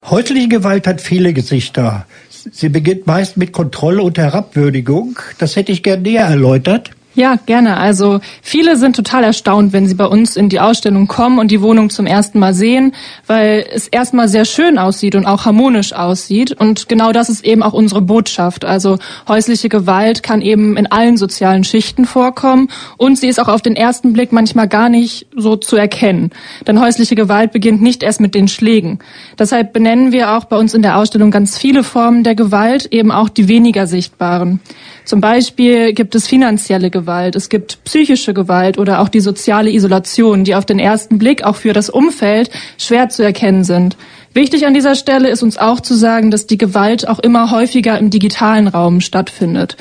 Häusliche Gewalt hat viele Gesichter. Sie beginnt meist mit Kontrolle und Herabwürdigung. Das hätte ich gern näher erläutert. Ja, gerne. Also viele sind total erstaunt, wenn sie bei uns in die Ausstellung kommen und die Wohnung zum ersten Mal sehen, weil es erstmal sehr schön aussieht und auch harmonisch aussieht. Und genau das ist eben auch unsere Botschaft. Also häusliche Gewalt kann eben in allen sozialen Schichten vorkommen und sie ist auch auf den ersten Blick manchmal gar nicht so zu erkennen. Denn häusliche Gewalt beginnt nicht erst mit den Schlägen. Deshalb benennen wir auch bei uns in der Ausstellung ganz viele Formen der Gewalt, eben auch die weniger sichtbaren. Zum Beispiel gibt es finanzielle Gewalt, es gibt psychische Gewalt oder auch die soziale Isolation, die auf den ersten Blick auch für das Umfeld schwer zu erkennen sind. Wichtig an dieser Stelle ist uns auch zu sagen, dass die Gewalt auch immer häufiger im digitalen Raum stattfindet.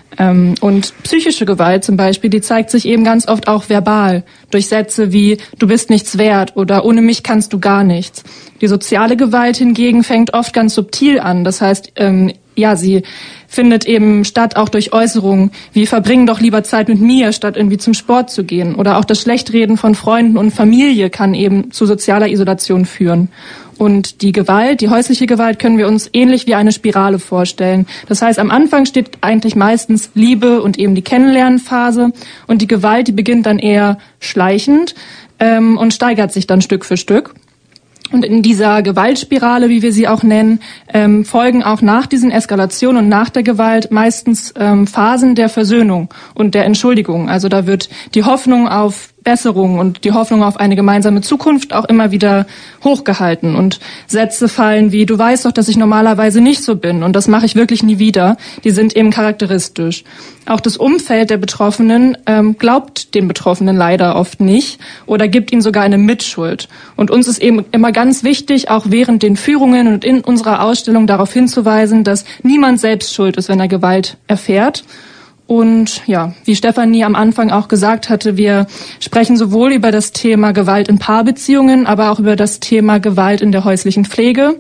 Und psychische Gewalt zum Beispiel, die zeigt sich eben ganz oft auch verbal, durch Sätze wie „du bist nichts wert" oder „ohne mich kannst du gar nichts". Die soziale Gewalt hingegen fängt oft ganz subtil an, das heißt, sie findet eben statt auch durch Äußerungen wie „verbring doch lieber Zeit mit mir, statt irgendwie zum Sport zu gehen". Oder auch das Schlechtreden von Freunden und Familie kann eben zu sozialer Isolation führen. Und die Gewalt, die häusliche Gewalt, können wir uns ähnlich wie eine Spirale vorstellen. Das heißt, am Anfang steht eigentlich meistens Liebe und eben die Kennenlernphase. Und die Gewalt, die beginnt dann eher schleichend und steigert sich dann Stück für Stück. Und in dieser Gewaltspirale, wie wir sie auch nennen, folgen auch nach diesen Eskalationen und nach der Gewalt meistens Phasen der Versöhnung und der Entschuldigung. Also da wird die Hoffnung auf Besserung und die Hoffnung auf eine gemeinsame Zukunft auch immer wieder hochgehalten. Und Sätze fallen wie „du weißt doch, dass ich normalerweise nicht so bin und das mache ich wirklich nie wieder", die sind eben charakteristisch. Auch das Umfeld der Betroffenen glaubt den Betroffenen leider oft nicht oder gibt ihnen sogar eine Mitschuld. Und uns ist eben immer ganz wichtig, auch während den Führungen und in unserer Ausstellung darauf hinzuweisen, dass niemand selbst schuld ist, wenn er Gewalt erfährt. Und ja, wie Stefanie am Anfang auch gesagt hatte, wir sprechen sowohl über das Thema Gewalt in Paarbeziehungen, aber auch über das Thema Gewalt in der häuslichen Pflege.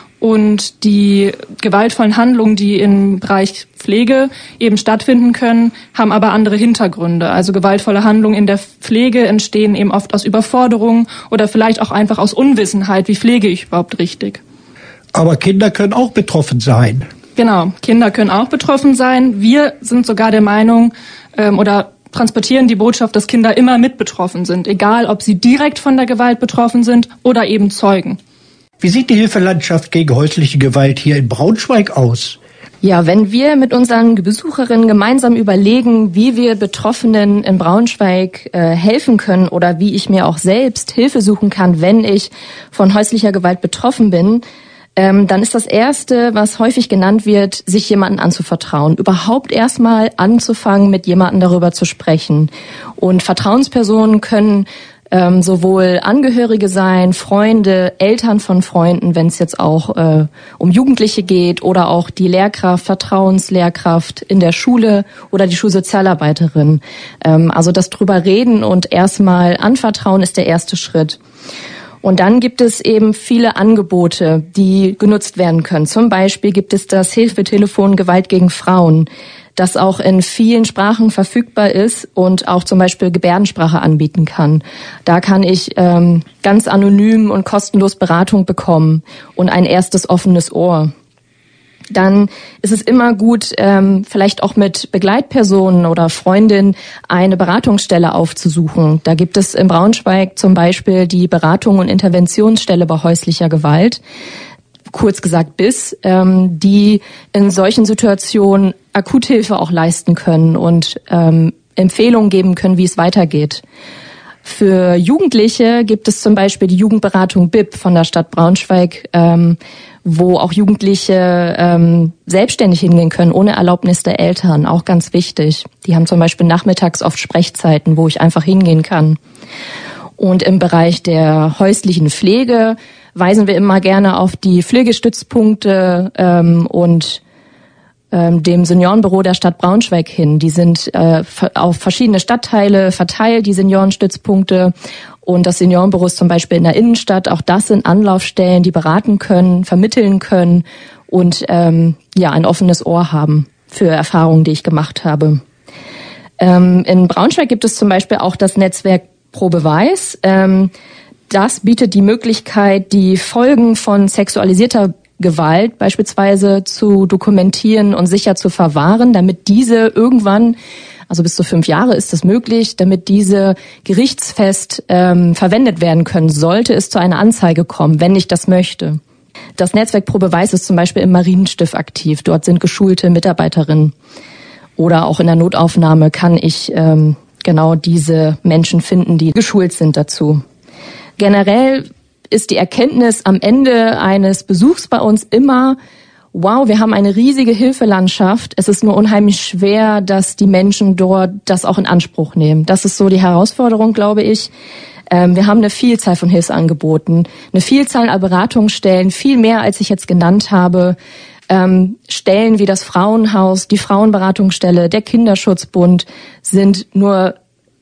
Und die gewaltvollen Handlungen, die im Bereich Pflege eben stattfinden können, haben aber andere Hintergründe. Also gewaltvolle Handlungen in der Pflege entstehen eben oft aus Überforderung oder vielleicht auch einfach aus Unwissenheit. Wie pflege ich überhaupt richtig? Aber Kinder können auch betroffen sein. Genau, Kinder können auch betroffen sein. Wir sind sogar der Meinung oder transportieren die Botschaft, dass Kinder immer mit betroffen sind, egal ob sie direkt von der Gewalt betroffen sind oder eben Zeugen. Wie sieht die Hilfelandschaft gegen häusliche Gewalt hier in Braunschweig aus? Ja, wenn wir mit unseren Besucherinnen gemeinsam überlegen, wie wir Betroffenen in Braunschweig helfen können oder wie ich mir auch selbst Hilfe suchen kann, wenn ich von häuslicher Gewalt betroffen bin, dann ist das Erste, was häufig genannt wird, sich jemandem anzuvertrauen. Überhaupt erstmal anzufangen, mit jemandem darüber zu sprechen. Und Vertrauenspersonen können sowohl Angehörige sein, Freunde, Eltern von Freunden, wenn es jetzt auch um Jugendliche geht, oder auch die Lehrkraft, Vertrauenslehrkraft in der Schule oder die Schulsozialarbeiterin. Also das drüber reden und erstmal anvertrauen ist der erste Schritt. Und dann gibt es eben viele Angebote, die genutzt werden können. Zum Beispiel gibt es das Hilfetelefon Gewalt gegen Frauen, das auch in vielen Sprachen verfügbar ist und auch zum Beispiel Gebärdensprache anbieten kann. Da kann ich ganz anonym und kostenlos Beratung bekommen und ein erstes offenes Ohr. Dann ist es immer gut, vielleicht auch mit Begleitpersonen oder Freundinnen eine Beratungsstelle aufzusuchen. Da gibt es in Braunschweig zum Beispiel die Beratung- und Interventionsstelle bei häuslicher Gewalt, kurz gesagt BIS, die in solchen Situationen Akuthilfe auch leisten können und Empfehlungen geben können, wie es weitergeht. Für Jugendliche gibt es zum Beispiel die Jugendberatung BIP von der Stadt Braunschweig, wo auch Jugendliche selbstständig hingehen können, ohne Erlaubnis der Eltern, auch ganz wichtig. Die haben zum Beispiel nachmittags oft Sprechzeiten, wo ich einfach hingehen kann. Und im Bereich der häuslichen Pflege weisen wir immer gerne auf die Pflegestützpunkte und dem Seniorenbüro der Stadt Braunschweig hin. Die sind auf verschiedene Stadtteile verteilt, die Seniorenstützpunkte. Und das Seniorenbüro ist zum Beispiel in der Innenstadt. Auch das sind Anlaufstellen, die beraten können, vermitteln können und ein offenes Ohr haben für Erfahrungen, die ich gemacht habe. In Braunschweig gibt es zum Beispiel auch das Netzwerk Pro Beweis. das bietet die Möglichkeit, die Folgen von sexualisierter Gewalt beispielsweise zu dokumentieren und sicher zu verwahren, damit diese irgendwann, also bis zu 5 Jahre ist es möglich, damit diese gerichtsfest verwendet werden können, sollte es zu einer Anzeige kommen, wenn ich das möchte. Das Netzwerk Pro Beweis ist zum Beispiel im Marienstift aktiv. Dort sind geschulte Mitarbeiterinnen. Oder auch in der Notaufnahme kann ich genau diese Menschen finden, die geschult sind dazu. Generell ist die Erkenntnis am Ende eines Besuchs bei uns immer, wow, wir haben eine riesige Hilfelandschaft. Es ist nur unheimlich schwer, dass die Menschen dort das auch in Anspruch nehmen. Das ist so die Herausforderung, glaube ich. Wir haben eine Vielzahl von Hilfsangeboten, eine Vielzahl an Beratungsstellen, viel mehr, als ich jetzt genannt habe. Stellen wie das Frauenhaus, die Frauenberatungsstelle, der Kinderschutzbund sind nur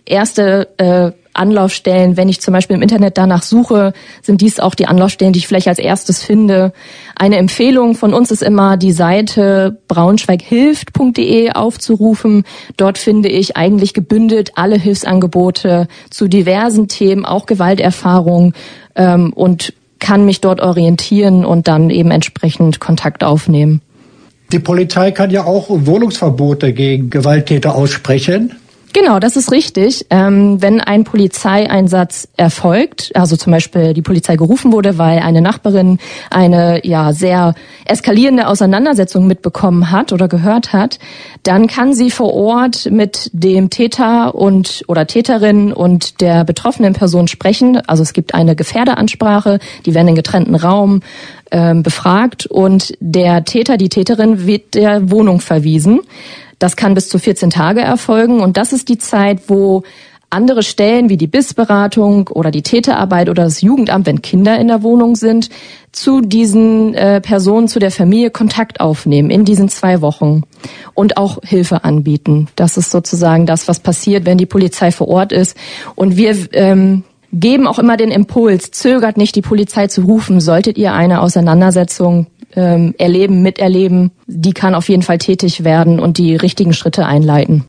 erste Anlaufstellen. Wenn ich zum Beispiel im Internet danach suche, sind dies auch die Anlaufstellen, die ich vielleicht als erstes finde. Eine Empfehlung von uns ist immer, die Seite braunschweighilft.de aufzurufen. Dort finde ich eigentlich gebündelt alle Hilfsangebote zu diversen Themen, auch Gewalterfahrung, und kann mich dort orientieren und dann eben entsprechend Kontakt aufnehmen. Die Polizei kann ja auch Wohnungsverbote gegen Gewalttäter aussprechen. Genau, das ist richtig. Wenn ein Polizeieinsatz erfolgt, also zum Beispiel die Polizei gerufen wurde, weil eine Nachbarin eine sehr eskalierende Auseinandersetzung mitbekommen hat oder gehört hat, dann kann sie vor Ort mit dem Täter oder Täterin und der betroffenen Person sprechen. Also es gibt eine Gefährderansprache, die werden in getrennten Raum befragt und der Täter, die Täterin wird der Wohnung verwiesen. Das kann bis zu 14 Tage erfolgen und das ist die Zeit, wo andere Stellen wie die BIS-Beratung oder die Täterarbeit oder das Jugendamt, wenn Kinder in der Wohnung sind, zu diesen Personen, zu der Familie Kontakt aufnehmen in diesen 2 Wochen und auch Hilfe anbieten. Das ist sozusagen das, was passiert, wenn die Polizei vor Ort ist. Und wir geben auch immer den Impuls, zögert nicht, die Polizei zu rufen, solltet ihr eine Auseinandersetzung miterleben, die kann auf jeden Fall tätig werden und die richtigen Schritte einleiten.